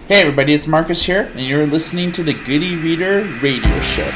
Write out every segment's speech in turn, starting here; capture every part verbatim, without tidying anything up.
Hey everybody, it's Marcus here, and you're listening to the Good e-Reader Radio Show.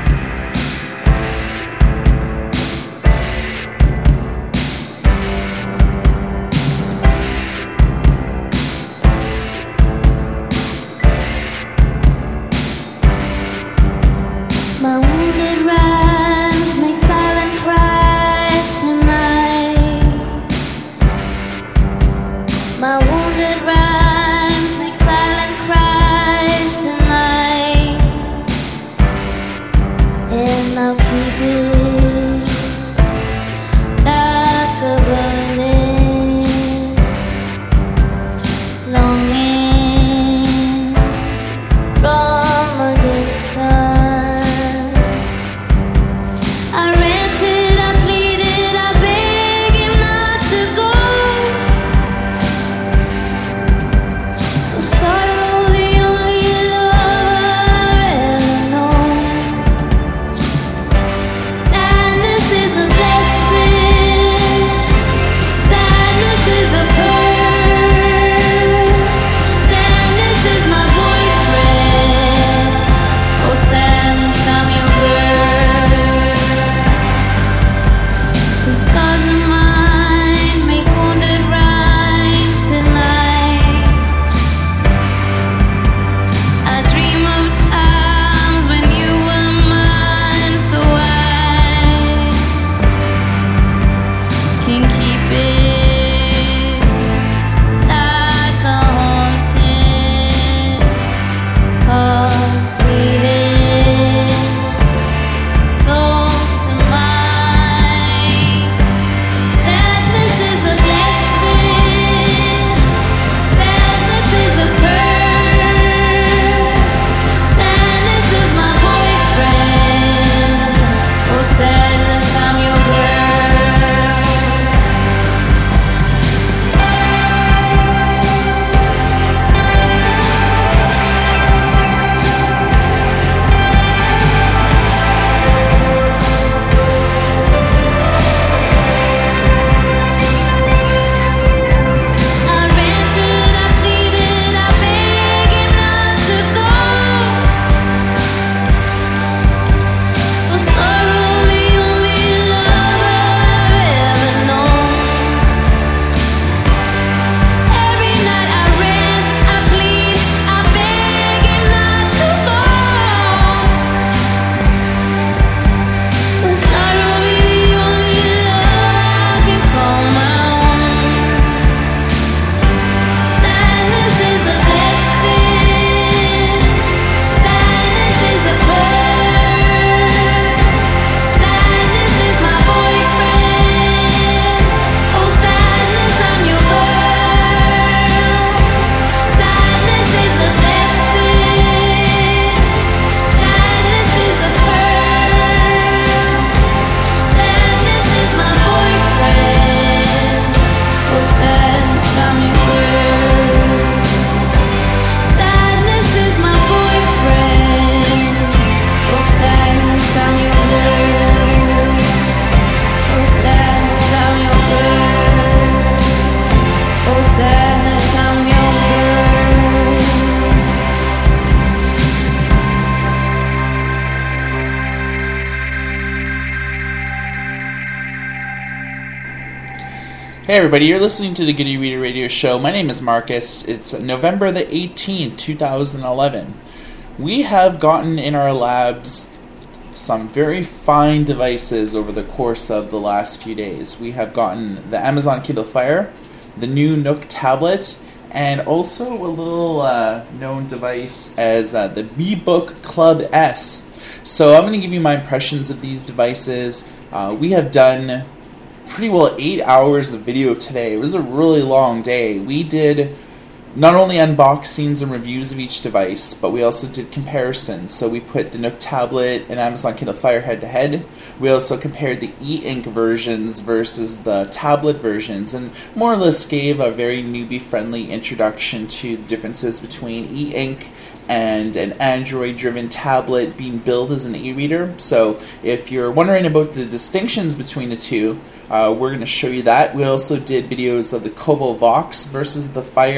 Hey everybody, you're listening to the Good e-Reader Radio Show. My name is Marcus. It's November the eighteenth, two thousand eleven. We have gotten in our labs some very fine devices over the course of the last few days. We have gotten the Amazon Kindle Fire, the new Nook tablet, and also a little uh, known device as uh, the BeBook Club S. So I'm going to give you my impressions of these devices. Uh, we have done pretty well eight hours of video today. It was a really long day. We did not only unboxings and reviews of each device, but we also did comparisons. So we put the Nook tablet and Amazon Kindle Fire head to head. We also compared the e-ink versions versus the tablet versions, and more or less gave a very newbie-friendly introduction to the differences between e-ink and an Android-driven tablet being billed as an e-reader. So if you're wondering about the distinctions between the two, uh, we're going to show you that. We also did videos of the Kobo Vox versus the Fire and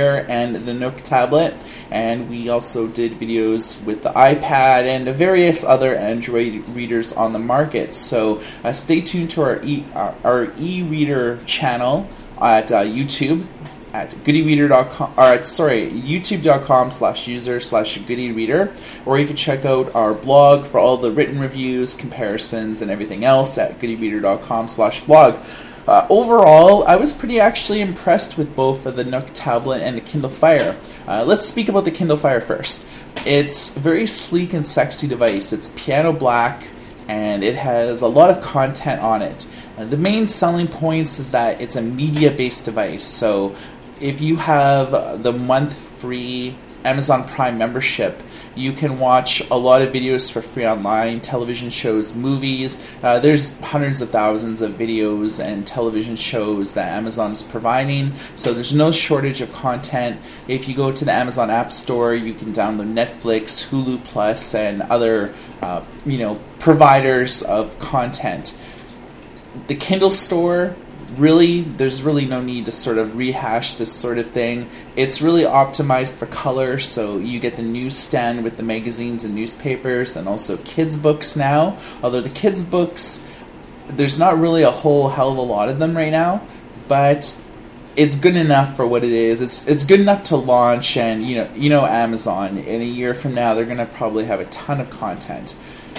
and the Nook tablet, and we also did videos with the iPad and various other Android readers on the market. So uh, stay tuned to our e- uh, our e-reader channel at uh, YouTube at goodyreader dot com, or at, sorry, youtube dot com slash user slash goodyreader, or you can check out our blog for all the written reviews, comparisons, and everything else at goodyreader dot com slash blog. Uh, overall, I was pretty actually impressed with both the Nook tablet and the Kindle Fire. Uh, let's speak about the Kindle Fire first. It's a very sleek and sexy device. It's piano black, and it has a lot of content on it. Uh, the main selling points is that it's a media-based device. So if you have the month free Amazon Prime membership, you can watch a lot of videos for free online, television shows, movies. Uh, there's hundreds of thousands of videos and television shows that Amazon is providing, so there's no shortage of content. If you go to the Amazon App Store, you can download Netflix, Hulu Plus, and other uh, you know providers of content. The Kindle Store, really, there's really no need to sort of rehash this sort of thing. It's really optimized for color, so you get the newsstand with the magazines and newspapers, and also kids' books now. Although the kids' books, there's not really a whole hell of a lot of them right now, but it's good enough for what it is. It's it's good enough to launch, and you know you know Amazon, in a year from now, they're going to probably have a ton of content.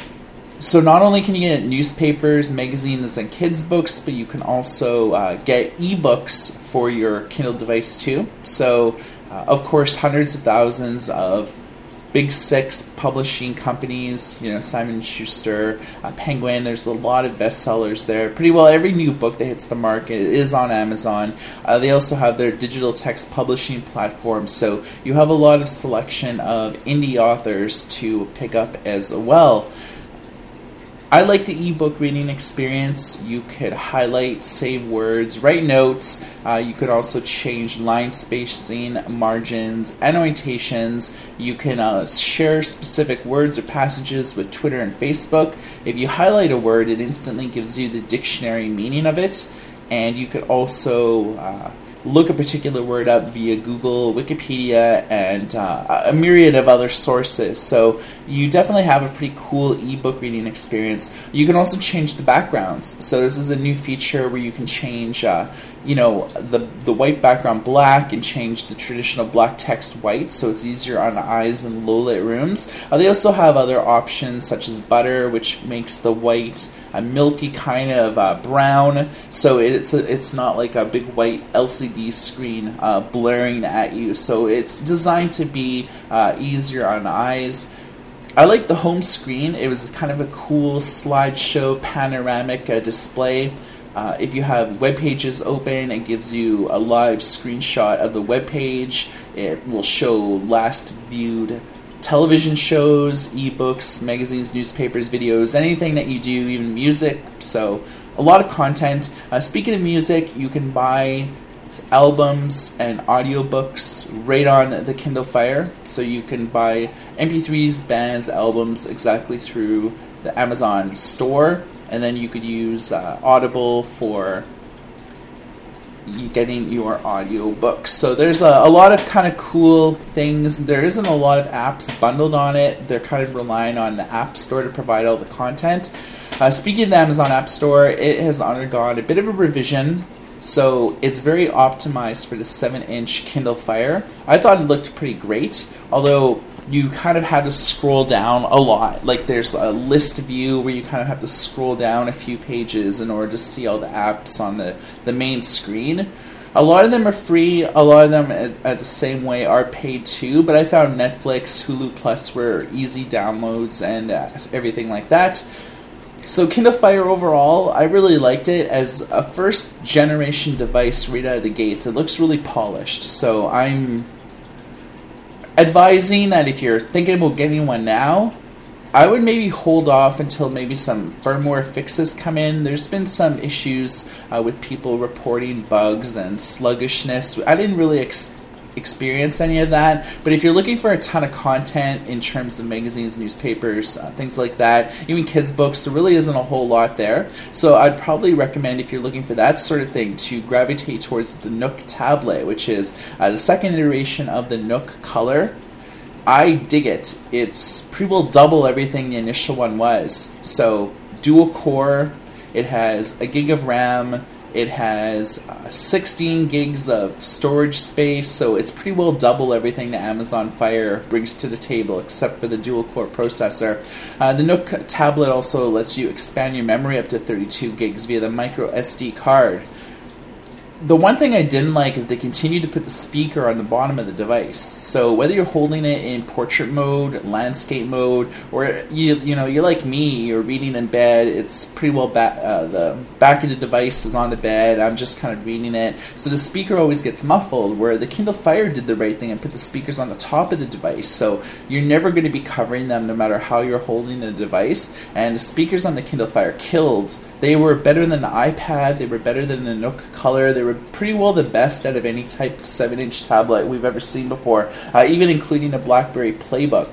So not only can you get newspapers, magazines, and kids' books, but you can also uh, get ebooks for your Kindle device too. So, uh, of course, hundreds of thousands of big six publishing companies, you know, Simon and Schuster, uh, Penguin, there's a lot of bestsellers there. Pretty well every new book that hits the market is on Amazon. Uh, they also have their digital text publishing platform, so you have a lot of selection of indie authors to pick up as well. I like the ebook reading experience. You could highlight, save words, write notes. Uh, you could also change line spacing, margins, annotations. You can uh, share specific words or passages with Twitter and Facebook. If you highlight a word, it instantly gives you the dictionary meaning of it. And you could also uh, look a particular word up via Google, Wikipedia, and uh, a myriad of other sources. So you definitely have a pretty cool ebook reading experience. You can also change the backgrounds. So this is a new feature where you can change, uh, you know, the the white background black and change the traditional black text white, so it's easier on eyes in low lit rooms. Uh, they also have other options such as butter, which makes the white a milky kind of uh, brown, so it's a, it's not like a big white L C D screen uh, blaring at you. So it's designed to be uh, easier on eyes. I like the home screen. It was kind of a cool slideshow panoramic uh, display. Uh, if you have web pages open, it gives you a live screenshot of the web page. It will show last viewed television shows, ebooks, magazines, newspapers, videos, anything that you do, even music. So a lot of content. Uh, speaking of music, you can buy albums and audiobooks right on the Kindle Fire. So you can buy M P threes, bands, albums exactly through the Amazon store. And then you could use uh, Audible for getting your audio books. So there's a, a lot of kind of cool things. There isn't a lot of apps bundled on it. They're kind of relying on the App Store to provide all the content. Uh, speaking of the Amazon App Store, it has undergone a bit of a revision. So it's very optimized for the seven inch Kindle Fire. I thought it looked pretty great, although you kind of had to scroll down a lot. Like there's a list view where you kind of have to scroll down a few pages in order to see all the apps on the, the main screen. A lot of them are free, a lot of them at, at the same way are paid too, but I found Netflix, Hulu Plus were easy downloads and uh, everything like that. So Kindle Fire overall, I really liked it as a first generation device right out of the gates. It looks really polished, so I'm advising that if you're thinking about getting one now, I would maybe hold off until maybe some firmware fixes come in. There's been some issues uh, with people reporting bugs and sluggishness. I didn't really ex- experience any of that. But if you're looking for a ton of content in terms of magazines, newspapers, uh, things like that, even kids' books, there really isn't a whole lot there. So I'd probably recommend, if you're looking for that sort of thing, to gravitate towards the Nook tablet, which is uh, the second iteration of the Nook Color. I dig it. It's pretty well double everything the initial one was. So dual core, it has a gig of RAM, it has uh, sixteen gigs of storage space, so it's pretty well double everything the Amazon Fire brings to the table, except for the dual-core processor. Uh, the Nook tablet also lets you expand your memory up to thirty-two gigs via the micro S D card. The one thing I didn't like is they continue to put the speaker on the bottom of the device. So whether you're holding it in portrait mode, landscape mode, or you you know you're like me, you're reading in bed. It's pretty well back. Uh, the back of the device is on the bed. I'm just kind of reading it, so the speaker always gets muffled. Where the Kindle Fire did the right thing and put the speakers on the top of the device, so you're never going to be covering them no matter how you're holding the device. And the speakers on the Kindle Fire killed. They were better than the iPad. They were better than the Nook Color. They were pretty well the best out of any type of seven inch tablet we've ever seen before, uh, even including a BlackBerry Playbook.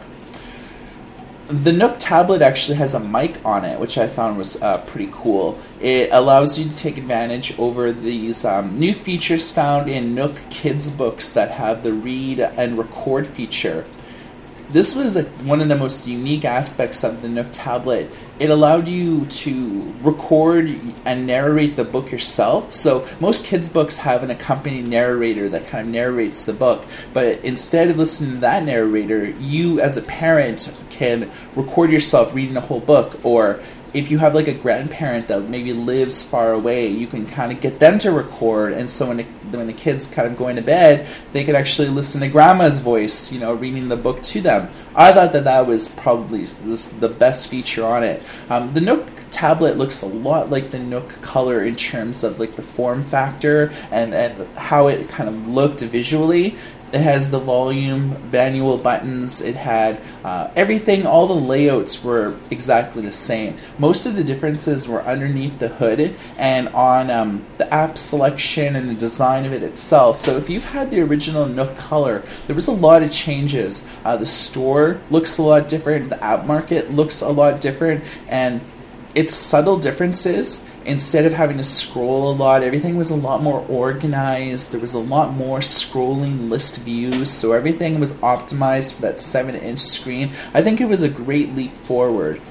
The Nook tablet actually has a mic on it, which I found was uh, pretty cool. It allows you to take advantage over these um, new features found in Nook Kids books that have the read and record feature. This was a, one of the most unique aspects of the Nook tablet. It allowed you to record and narrate the book yourself. So most kids' books have an accompanying narrator that kind of narrates the book. But instead of listening to that narrator, you as a parent can record yourself reading a whole book. Or if you have like a grandparent that maybe lives far away, you can kind of get them to record, and so when the, when the kids kind of going to bed, they could actually listen to grandma's voice, you know, reading the book to them. I thought that that was probably this, the best feature on it. Um, the Nook tablet looks a lot like the Nook Color in terms of like the form factor and, and how it kind of looked visually. It has the volume, manual buttons, it had uh, everything, all the layouts were exactly the same. Most of the differences were underneath the hood and on um, the app selection and the design of it itself. So if you've had the original Nook Color, there was a lot of changes. Uh, the store looks a lot different, the app market looks a lot different, and it's subtle differences. Instead of having to scroll a lot, everything was a lot more organized. There was a lot more scrolling list views, so everything was optimized for that seven inch screen. I think it was a great leap forward.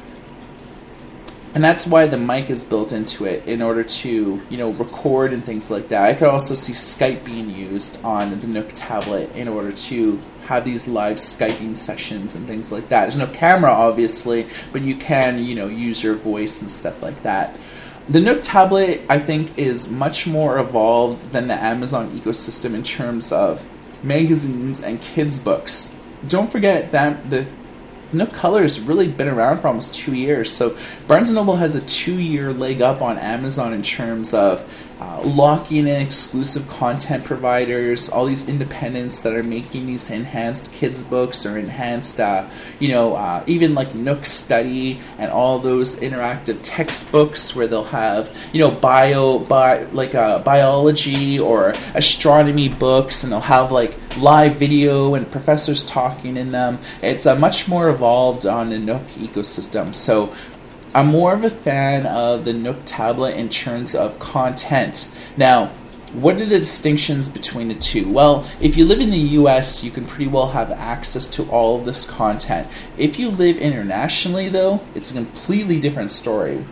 And that's why the mic is built into it, in order to, you know, record and things like that. I could also see Skype being used on the Nook tablet in order to have these live Skyping sessions and things like that. There's no camera, obviously, but you can, you know, use your voice and stuff like that. The Nook tablet, I think, is much more evolved than the Amazon ecosystem in terms of magazines and kids' books. Don't forget that the Nook Color has really been around for almost two years, so Barnes and Noble has a two-year leg up on Amazon in terms of uh, locking in exclusive content providers, all these independents that are making these enhanced kids books or enhanced, uh, you know, uh, even like Nook Study and all those interactive textbooks where they'll have, you know, bio, bi- like uh, biology or astronomy books, and they'll have like live video and professors talking in them. It's a uh, much more evolved on the Nook ecosystem. So I'm more of a fan of the Nook tablet in terms of content. Now, what are the distinctions between the two? Well, if you live in the U S, you can pretty well have access to all of this content. If you live internationally, though, it's a completely different story.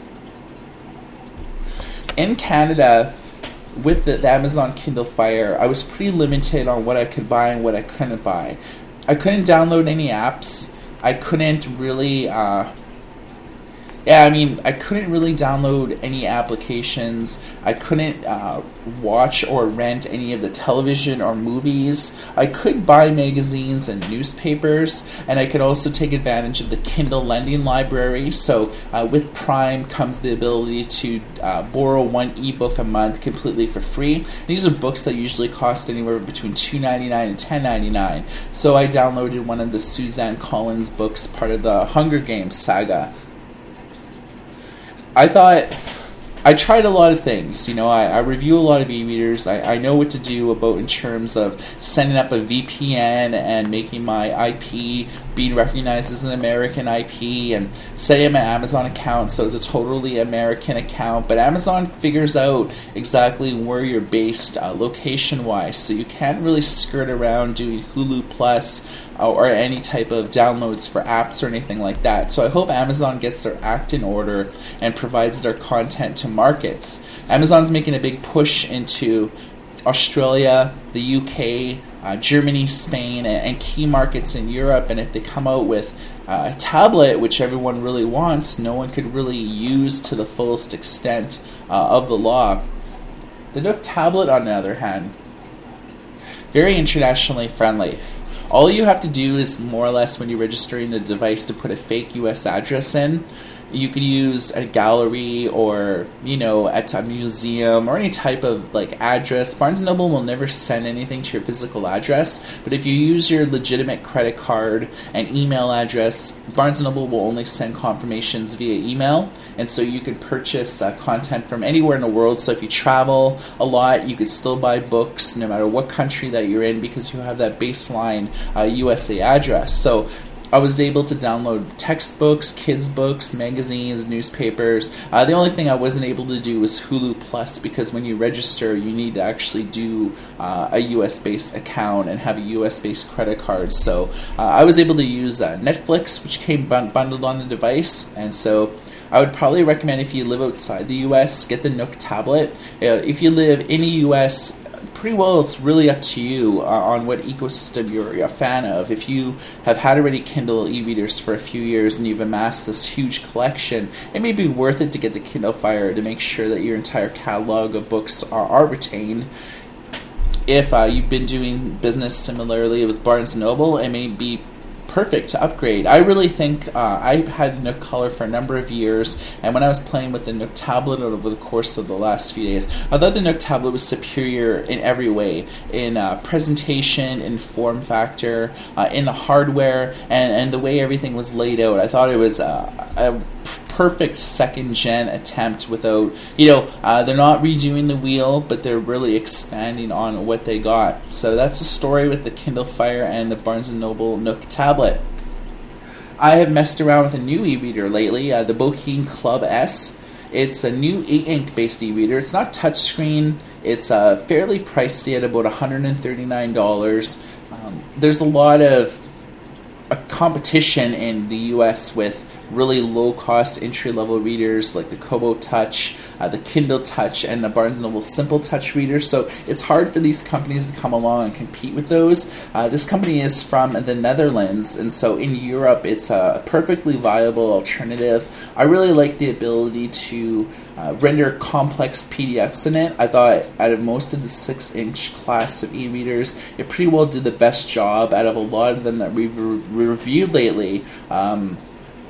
In Canada, with the, the Amazon Kindle Fire, I was pretty limited on what I could buy and what I couldn't buy. I couldn't download any apps. I couldn't really... Uh, Yeah, I mean, I couldn't really download any applications. I couldn't uh, watch or rent any of the television or movies. I could buy magazines and newspapers, and I could also take advantage of the Kindle lending library. So uh, with Prime comes the ability to uh, borrow one ebook a month completely for free. These are books that usually cost anywhere between two dollars and ninety-nine cents and ten dollars and ninety-nine cents. So I downloaded one of the Suzanne Collins books, part of the Hunger Games saga. I thought I tried a lot of things. You know, I, I review a lot of e-readers. I, I know what to do about in terms of setting up a V P N and making my I P being recognized as an American I P, and setting up an Amazon account so it's a totally American account. But Amazon figures out exactly where you're based uh, location-wise, so you can't really skirt around doing Hulu Plus uh, or any type of downloads for apps or anything like that. So I hope Amazon gets their act in order and provides their content to markets. Amazon's making a big push into Australia, the U K, uh, Germany, Spain, and, and key markets in Europe. And if they come out with uh, a tablet, which everyone really wants, no one could really use to the fullest extent uh, of the law. The Nook tablet, on the other hand, very internationally friendly. All you have to do is more or less when you're registering the device to put a fake U S address in. You could use a gallery or, you know, at a museum or any type of like address. Barnes and Noble will never send anything to your physical address, but if you use your legitimate credit card and email address, Barnes and Noble will only send confirmations via email, and so you can purchase uh, content from anywhere in the world. So if you travel a lot, you could still buy books no matter what country that you're in because you have that baseline uh, U S A address. So I was able to download textbooks, kids' books, magazines, newspapers. Uh, the only thing I wasn't able to do was Hulu Plus, because when you register, you need to actually do uh, a U S-based account and have a U S-based credit card. So uh, I was able to use uh, Netflix, which came bun- bundled on the device, and so I would probably recommend, if you live outside the U S, get the Nook tablet. Uh, if you live in the U S, pretty well it's really up to you uh, on what ecosystem you're a fan of. If you have had already Kindle e-readers for a few years and you've amassed this huge collection, it may be worth it to get the Kindle Fire to make sure that your entire catalog of books are, are retained. If uh, you've been doing business similarly with Barnes and Noble, it may be perfect to upgrade. I really think uh, I've had Nook Color for a number of years, and when I was playing with the Nook tablet over the course of the last few days, I thought the Nook tablet was superior in every way, in uh, presentation, in form factor, uh, in the hardware, and, and the way everything was laid out. I thought it was uh, a perfect second gen attempt without, you know, uh, they're not redoing the wheel, but they're really expanding on what they got. So that's the story with the Kindle Fire and the Barnes and Noble Nook tablet. I have messed around with a new e-reader lately, uh, the Bokeen Club S. It's a new e-ink based e-reader. It's not touchscreen. It's uh, fairly pricey at about one hundred thirty-nine dollars. Um, there's a lot of uh, competition in the U S with really low-cost entry-level readers like the Kobo Touch, uh, the Kindle Touch, and the Barnes and Noble Simple Touch readers. So it's hard for these companies to come along and compete with those. Uh, this company is from the Netherlands, and so in Europe it's a perfectly viable alternative. I really like the ability to uh, render complex P D Fs in it. I thought out of most of the six-inch class of e-readers, it pretty well did the best job out of a lot of them that we've re- reviewed lately. Um,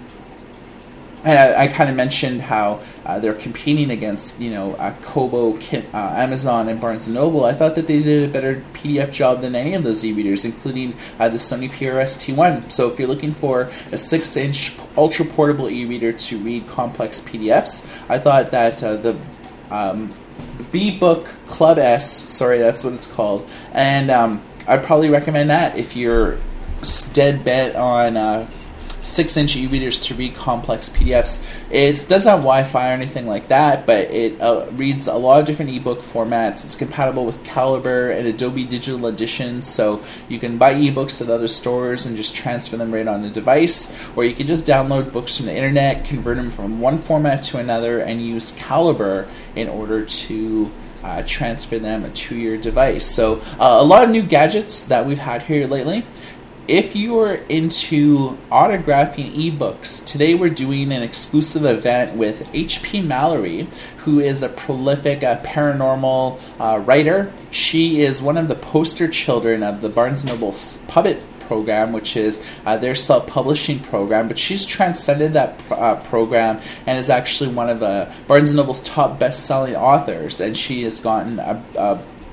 I, I kind of mentioned how uh, they're competing against, you know, uh, Kobo, Ki- uh, Amazon, and Barnes and Noble. I thought that they did a better P D F job than any of those e-readers, including uh, the Sony P R S T one. So if you're looking for a six-inch ultra-portable e-reader to read complex P D Fs, I thought that uh, the um, B-Book Club S, sorry, that's what it's called, and um, I'd probably recommend that if you're dead bet on Uh, six-inch e-readers to read complex P D Fs. It doesn't have Wi-Fi or anything like that, but it uh, reads a lot of different ebook formats. It's compatible with Calibre and Adobe Digital Edition, so you can buy ebooks at other stores and just transfer them right on the device, or you can just download books from the internet, convert them from one format to another, and use Calibre in order to uh, transfer them to your device. So uh, a lot of new gadgets that we've had here lately. If you are into autographing ebooks, today we're doing an exclusive event with H P Mallory, who is a prolific uh, paranormal uh, writer. She is one of the poster children of the Barnes and Noble Puppet program, which is uh, their self-publishing program, but she's transcended that pr- uh, program and is actually one of uh, Barnes and Noble's top best-selling authors, and she has gotten a, a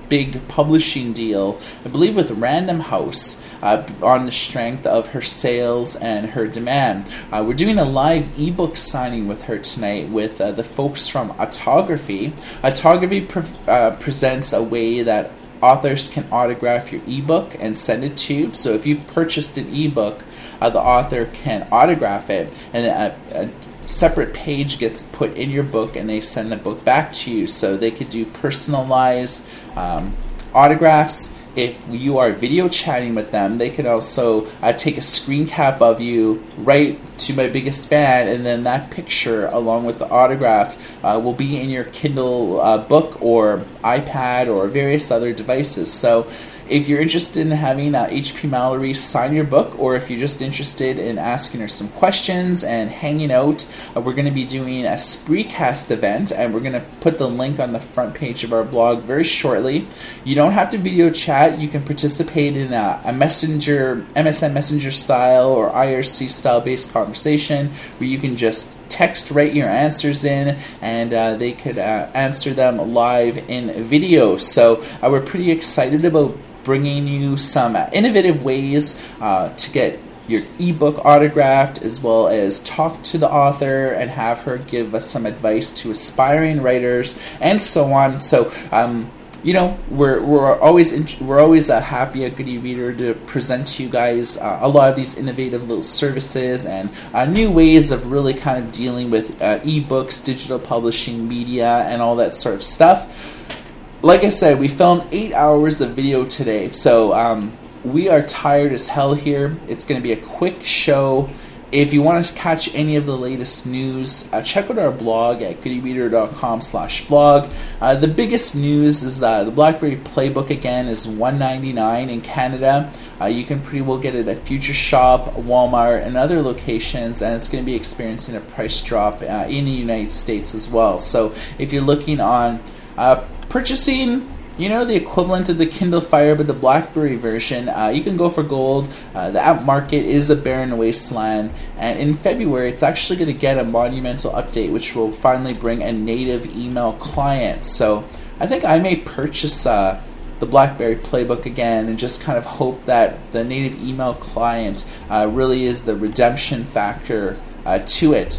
big publishing deal, I believe with Random House, uh, on the strength of her sales and her demand. Uh, we're doing a live ebook signing with her tonight with uh, the folks from Autography. Autography pre- uh, presents a way that authors can autograph your ebook and send it to you. So if you've purchased an ebook, uh, the author can autograph it, and a, a separate page gets put in your book, and they send the book back to you. So they could do personalized um, autographs. If you are video chatting with them, they can also uh, take a screen cap of you, write to my biggest fan, and then that picture along with the autograph uh, will be in your Kindle uh, book or iPad or various other devices. So if you're interested in having uh, H P Mallory sign your book, or if you're just interested in asking her some questions and hanging out, uh, we're going to be doing a Spreecast event, and we're going to put the link on the front page of our blog very shortly. You don't have to video chat. You can participate in a, a messenger, M S N Messenger style or I R C style based conversation where you can just text, write your answers in, and uh, they could uh, answer them live in video. So uh, we're pretty excited about bringing you some uh, innovative ways uh, to get your ebook autographed, as well as talk to the author and have her give us some advice to aspiring writers and so on. So um, you know, we're we're always int- we're always uh, happy at Good eReader to present to you guys uh, a lot of these innovative little services and uh, new ways of really kind of dealing with uh, ebooks, digital publishing, media, and all that sort of stuff. Like I said, we filmed eight hours of video today, so um, we are tired as hell here. It's going to be a quick show. If you want to catch any of the latest news, uh, check out our blog at goodereader.com slash blog. Uh, the biggest news is that the BlackBerry Playbook, again, is one hundred ninety-nine dollars in Canada. Uh, you can pretty well get it at Future Shop, Walmart, and other locations, and it's going to be experiencing a price drop uh, in the United States as well. So if you're looking on uh, purchasing, you know, the equivalent of the Kindle Fire, but the BlackBerry version, uh, you can go for gold. Uh, the app market is a barren wasteland, and in February, it's actually going to get a monumental update, which will finally bring a native email client. So I think I may purchase uh, the BlackBerry Playbook again and just kind of hope that the native email client uh, really is the redemption factor uh, to it.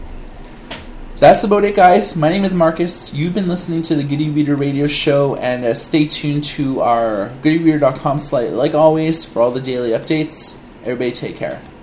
That's about it, guys. My name is Marcus. You've been listening to the Good eReader Radio Show, and uh, stay tuned to our good e reader dot com site, like always, for all the daily updates. Everybody take care.